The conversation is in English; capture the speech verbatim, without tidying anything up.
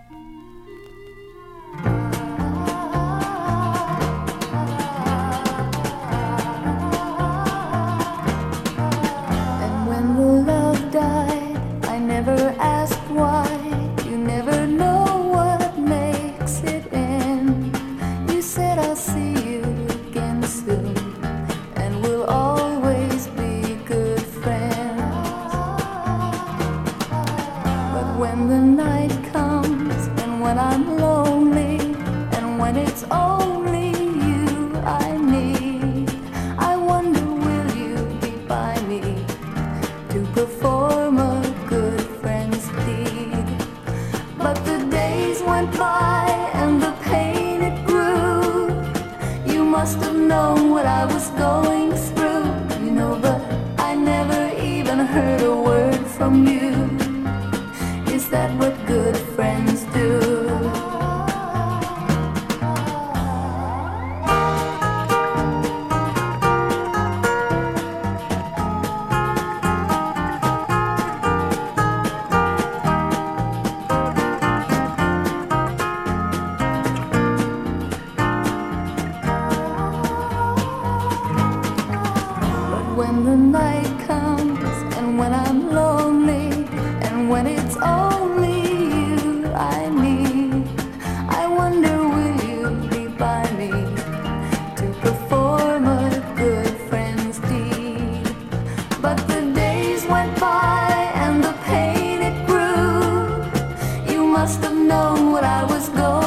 And when the love died, I never asked why. You never know what makes it end. You said I'll see you again soon, and we'll always be good friends. But when the night comes, and when I'm lonely, and when it's only you I need, I wonder, will you be by me to perform a good friend's deed? But the days went by and the pain it grew. You must have known what I was going through, you know, but I never even heard a word from you. Is that what good friends do? When the night comes, and when I'm lonely, and when it's only you I need, I wonder, will you be by me to perform a good friend's deed? But the days went by and the pain it grew. You must have known what I was going